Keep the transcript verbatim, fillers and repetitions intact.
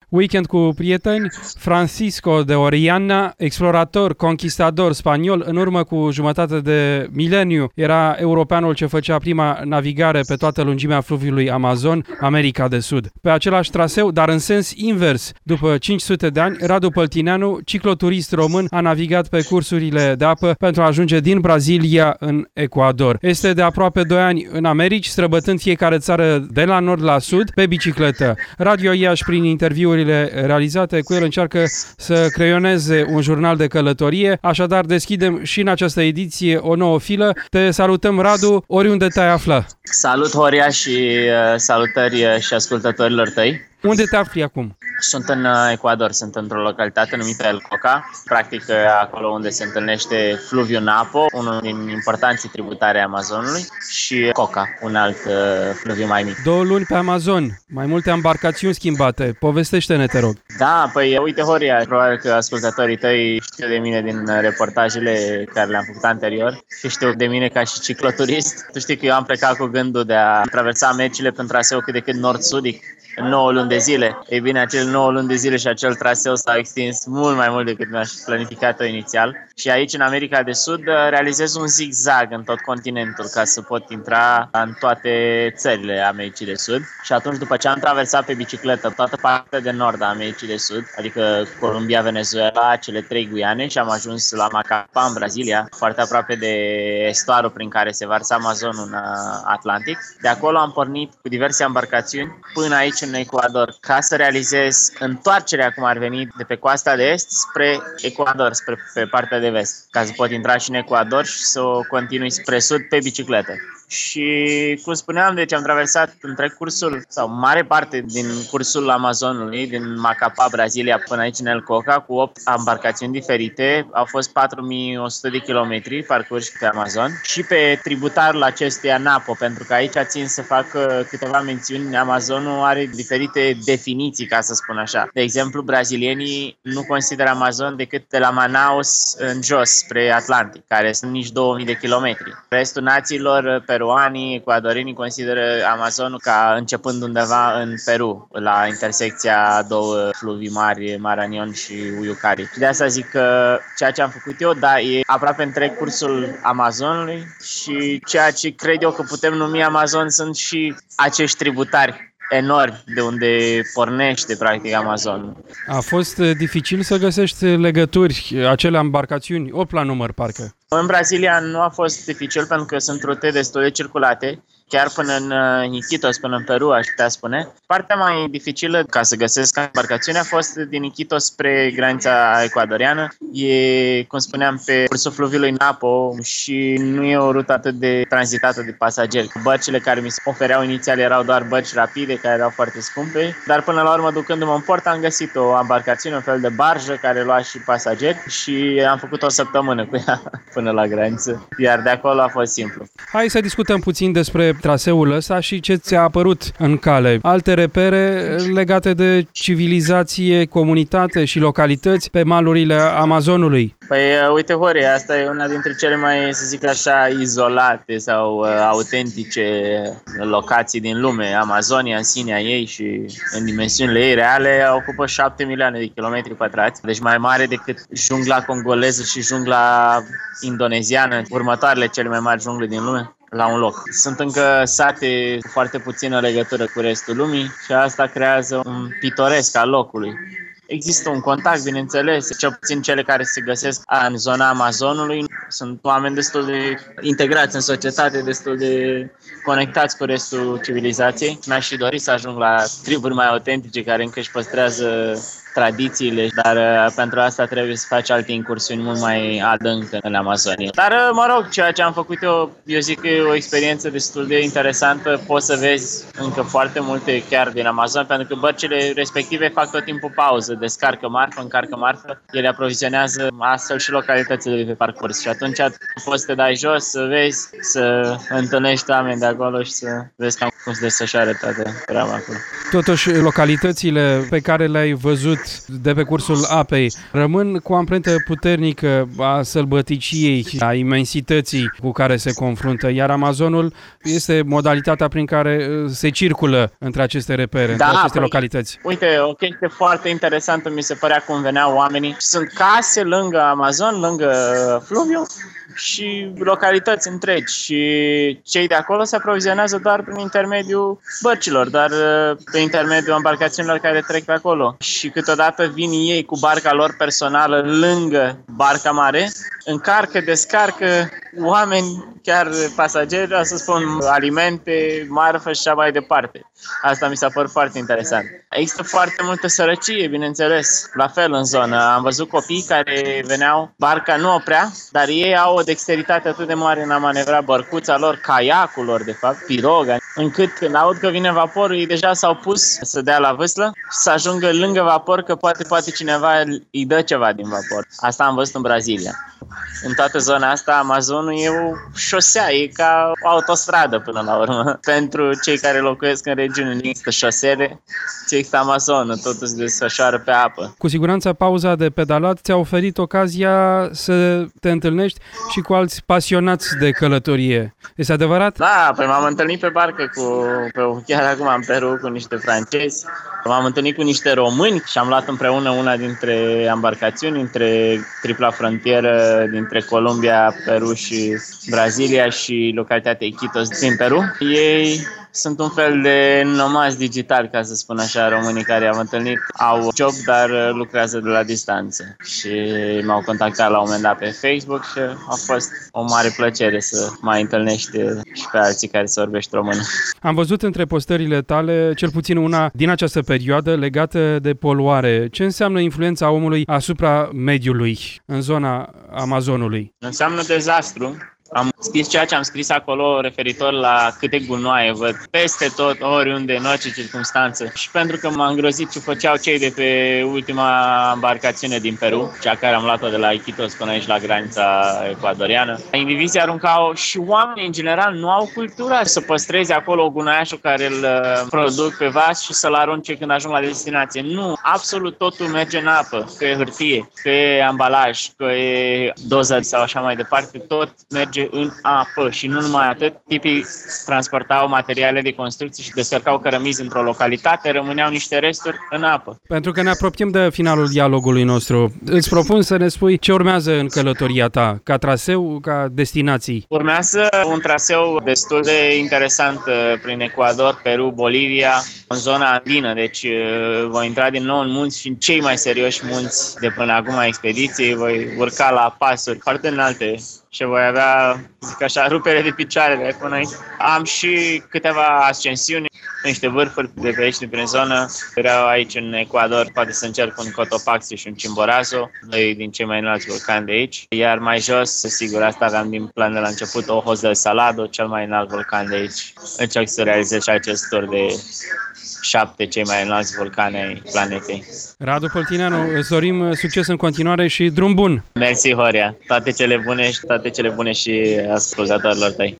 Weekend cu prieteni, Francisco de Orellana, explorator, conquistador spaniol, în urmă cu jumătate de mileniu, era europeanul ce făcea prima navigare pe toată lungimea fluviului Amazon, America de Sud. Pe același traseu, dar în sens invers, după cinci sute de ani, Radu Păltineanu, cicloturist român, a navigat pe cursurile de apă pentru a ajunge din Brazilia în Ecuador. Este de aproape doi ani în Americi, străbătând fiecare țară de la nord la sud pe bicicletă. Radio Iași, prin interviurile realizate cu el, încearcă să creioneze un jurnal de călătorie, așadar deschidem și în această ediție o nouă filă. Te salutăm, Radu, oriunde te-ai afla. Salut, Horia, și uh, salutări și ascultătorilor tăi. Unde te afli acum? Sunt în Ecuador, sunt într-o localitate numită El Coca, practic acolo unde se întâlnește fluviul Napo, unul din importanții tributari ai Amazonului, și Coca, un alt uh, fluviu mai mic. Două luni pe Amazon, mai multe embarcațiuni schimbate. Povestește-ne, te rog. Da, păi uite, Horia, probabil că ascultătorii tăi știu de mine din reportajele care le-am făcut anterior și știu de mine ca și cicloturist. Tu știi că eu am plecat cu gândul de a traversa Americile pe un traseu cât de cât nord-sudic, în nouă luni de zile. Ei bine, acel nouă luni de zile și acel traseu s-au extins mult mai mult decât mi-aș planificat-o inițial. Și aici, în America de Sud, realizez un zigzag în tot continentul ca să pot intra în toate țările Americii de Sud. Și atunci, după ce am traversat pe bicicletă toată partea de nord a Americii de Sud, adică Columbia, Venezuela, cele trei Guiane, și am ajuns la Macapá, în Brazilia, foarte aproape de estuarul prin care se varsă Amazonul în Atlantic. De acolo am pornit cu diverse embarcațiuni până aici, în Ecuador, ca să realizez întoarcerea, cum ar veni, de pe coasta de est spre Ecuador, spre pe partea de vest, ca să pot intra și în Ecuador și să o continui spre sud pe bicicletă. Și, cum spuneam, deci am traversat întreg cursul, sau mare parte din cursul Amazonului, din Macapá, Brazilia, până aici în El Coca, cu opt embarcațiuni diferite. Au fost patru mii o sută de kilometri parcurși pe Amazon și pe tributarul acestuia Napo, pentru că aici țin să fac câteva mențiuni. Amazonul are diferite definiții, ca să spun așa. De exemplu, brazilienii nu consideră Amazon decât de la Manaus în jos, spre Atlantic, care sunt nici două mii de kilometri. Restul națiilor, peruanii, ecuadorenii, consideră Amazonul ca începând undeva în Peru, la intersecția a două fluvii mari, Marañón și Uiucari. Și de asta zic că ceea ce am făcut eu, da, e aproape întreg cursul Amazonului și ceea ce cred eu că putem numi Amazon sunt și acești tributari enorm de unde pornește practic Amazon. A fost dificil să găsești legături, acele embarcațiuni, opt la număr parcă. În Brazilia nu a fost dificil pentru că sunt rute destul de circulate, chiar până în Iquitos, până în Peru, aș putea spune. Partea mai dificilă ca să găsesc embarcațiune a fost din Iquitos spre granița ecuadoriană. E, cum spuneam, pe cursul fluviului Napo și nu e o rută atât de tranzitată de pasageri. Bărcile care mi se ofereau inițial erau doar bărci rapide, care erau foarte scumpe, dar până la urmă, ducându-mă în port, am găsit o embarcațiune, un fel de barjă care lua și pasageri și am făcut o săptămână cu ea până la graniță, iar de acolo a fost simplu. Hai să discutăm puțin despre traseul ăsta și ce ți-a apărut în cale. Alte repere legate de civilizație, comunitate și localități pe malurile Amazonului. Păi uite, Horia, asta e una dintre cele mai, să zic așa, izolate sau uh, autentice locații din lume. Amazonia în sinea ei și în dimensiunile ei reale ocupă șapte milioane de kilometri pătrați, deci mai mare decât jungla congoleză și jungla indoneziană, următoarele cele mai mari jungle din lume, la un loc. Sunt încă sate cu foarte puțină legătură cu restul lumii și asta creează un pitoresc al locului. Există un contact, bineînțeles, cel puțin cele care se găsesc în zona Amazonului. Sunt oameni destul de integrați în societate, destul de conectați cu restul civilizației. Mi-aș fi dorit să ajung la triburi mai autentice care încă își păstrează tradițiile, dar uh, pentru asta trebuie să faci alte incursiuni mult mai adâncă în Amazonia. Dar, uh, mă rog, ceea ce am făcut eu, eu zic că e o experiență destul de interesantă. Poți să vezi încă foarte multe chiar din Amazon, pentru că bărcile respective fac tot timpul pauză, descarcă marfă, încarcă marfă, ele aprovizionează astfel și localitățile de pe parcurs. Și atunci poți să te dai jos, să vezi, să întâlnești oameni de acolo și să vezi cam cum se desfășoară toată treaba acolo. Totuși, localitățile pe care le-ai văzut mult de pe cursul apei, rămân cu o amprentă puternică a sălbăticiei, a imensității cu care se confruntă, iar Amazonul este modalitatea prin care se circulă între aceste repere, da, între aceste păi, localități. Uite, o chestie foarte interesantă mi se părea cum veneau oamenii. Sunt case lângă Amazon, lângă fluviu și localități întregi și cei de acolo se aprovizionează doar prin intermediul bărcilor, doar prin intermediul embarcațiunilor care trec pe acolo. Și câteodată vin ei cu barca lor personală lângă barca mare, încarcă, descarcă oameni, chiar pasageri, să spun, alimente, marfă și așa mai departe. Asta mi s-a părut foarte interesant. Există foarte multă sărăcie, bineînțeles, la fel în zonă. Am văzut copii care veneau, barca nu oprea, dar ei au o dexteritate atât de mare în a manevra bărcuța lor, caiacul lor, de fapt, piroga, încât când aud că vine vaporul, ei deja s-au pus să dea la vâslă și să ajungă lângă vapor, că poate, poate cineva îi dă ceva din vapor. Asta am văzut în Brazilia. În toată zona asta, Amazonul e o șosea, e ca o autostradă până la urmă. Pentru cei care locuiesc în regiune, nu există șosele, ci există Amazonul, totul se desfășoară pe apă. Cu siguranță pauza de pedalat ți-a oferit ocazia să te întâlnești și cu alți pasionați de călătorie. Este adevărat? Da, păi m-am întâlnit pe barcă cu, pe, chiar acum în Peru cu niște francezi. M-am întâlnit cu niște români și am luat împreună una dintre embarcațiuni, între tripla frontieră dintre Columbia, Peru și Brazilia și localitatea Iquitos din Peru. Ei sunt un fel de nomazi digitali, ca să spun așa, românii care am întâlnit. Au job, dar lucrează de la distanță. Și m-au contactat la un moment dat pe Facebook și a fost o mare plăcere să mai întâlnești și pe alții care se vorbește română. Am văzut între postările tale, cel puțin una din această perioadă legată de poluare. Ce înseamnă influența omului asupra mediului în zona Amazonului? Înseamnă dezastru. Am scris ceea ce am scris acolo referitor la câte gunoaie văd peste tot, oriunde, în orice circunstanță. Și pentru că m-a îngrozit ce făceau cei de pe ultima embarcațiune din Peru, cea care am luat-o de la Iquitos până aici la granița ecuadoriană. Indivizii aruncau și oamenii în general nu au cultura să păstreze acolo gunoiașul care îl produc pe vas și să-l arunce când ajung la destinație. Nu, absolut totul merge în apă, că e hârtie, că e ambalaj, că e doză sau așa mai departe, tot merge în apă și nu numai atât. Tipii transportau materiale de construcții și descărcau cărămizi într-o localitate, rămâneau niște resturi în apă. Pentru că ne apropiem de finalul dialogului nostru, îți propun să ne spui ce urmează în călătoria ta, ca traseu, ca destinații. Urmează un traseu destul de interesant prin Ecuador, Peru, Bolivia, în zona andină, deci voi intra din nou în munți și în cei mai serioși munți de până acum a expediției, voi urca la pasuri foarte înalte și voi avea, zic așa, rupere de picioare de până aici. Am și câteva ascensiuni, niște vârfuri de pe aici, de prin zonă. Vreau aici în Ecuador, poate să încerc un Cotopaxi și un Chimborazo, doi din cei mai înalți vulcani de aici. Iar mai jos, sigur, asta aveam din plan de la început, Ojos del Salado, cel mai înalt vulcan de aici. Încerc să realizez și acest tur de șapte cei mai înalți vulcani ai planetei. Radu Păltineanu, îți dorim succes în continuare și drum bun! Mersi, Horia! Toate cele bune și toate cele bune și ascultătorilor tăi!